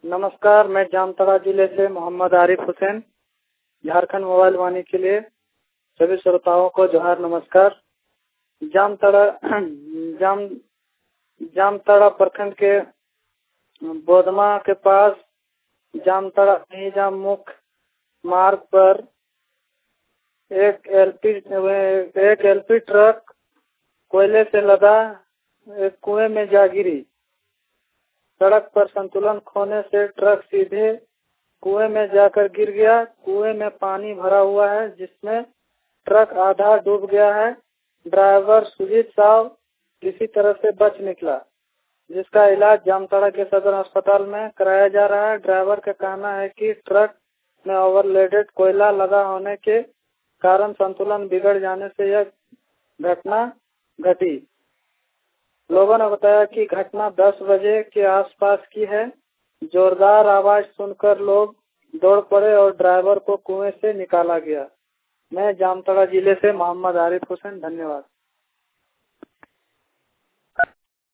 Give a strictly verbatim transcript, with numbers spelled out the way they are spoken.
नमस्कार, मैं जामताड़ा जिले से मोहम्मद आरिफ हुसैन झारखंड मोबाइल वाणी के लिए सभी श्रोताओं को जोहार नमस्कार। जामताड़ा जाम जामताड़ा प्रखंड के बोधमा के पास जामताड़ा जाम मुख्य मार्ग पर एक एलपी एक एलपी ट्रक कोयले से लदा एक कुएं में जा गिरी। सड़क पर संतुलन खोने से ट्रक सीधे कुएं में जाकर गिर गया। कुएं में पानी भरा हुआ है जिसमें ट्रक आधा डूब गया है। ड्राइवर सुजीत साव किसी तरह से बच निकला, जिसका इलाज जामताड़ा के सदर अस्पताल में कराया जा रहा है। ड्राइवर का कहना है कि ट्रक में ओवरलोडेड कोयला लदा होने के कारण संतुलन बिगड़ जाने से यह घटना घटी। लोगों ने बताया कि घटना दस बजे के आसपास की है। जोरदार आवाज सुनकर लोग दौड़ पड़े और ड्राइवर को कुएं से निकाला गया। मैं जामताड़ा जिले से मोहम्मद आरिफ हुसैन, धन्यवाद।